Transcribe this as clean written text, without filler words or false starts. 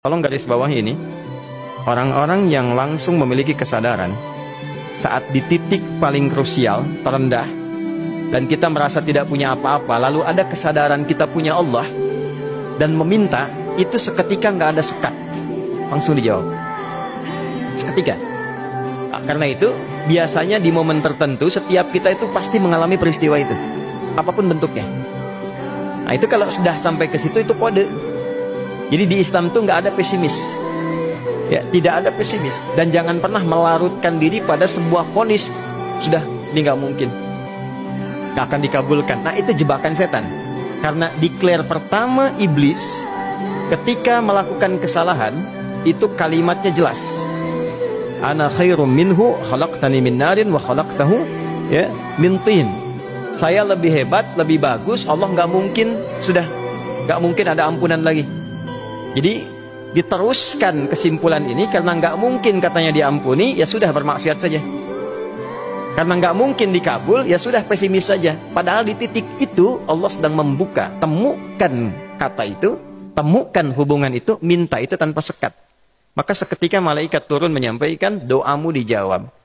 Tolong garis bawah ini, orang-orang yang langsung memiliki kesadaran saat di titik paling krusial, terendah, dan kita merasa tidak punya apa-apa, lalu ada kesadaran kita punya Allah, dan meminta, itu seketika nggak ada sekat. Langsung dijawab. Seketika. Karena itu, biasanya di momen tertentu, setiap kita itu pasti mengalami peristiwa itu. Apapun bentuknya. Nah itu kalau sudah sampai ke situ, itu kode. Jadi di Islam tuh nggak ada pesimis, ya tidak ada pesimis, dan jangan pernah melarutkan diri pada sebuah vonis sudah ini nggak mungkin, nggak akan dikabulkan. Nah itu jebakan setan, karena declare pertama iblis ketika melakukan kesalahan itu kalimatnya jelas, ana khairum minhu khalaqtani min narin wa khalaqtahu ya min tin. Saya lebih hebat, lebih bagus. Allah nggak mungkin, sudah nggak mungkin ada ampunan lagi. Jadi diteruskan kesimpulan ini, karena nggak mungkin katanya diampuni, ya sudah bermaksiat saja. Karena nggak mungkin dikabul, ya sudah pesimis saja. Padahal di titik itu Allah sedang membuka, temukan kata itu, temukan hubungan itu, minta itu tanpa sekat. Maka seketika malaikat turun menyampaikan doamu dijawab.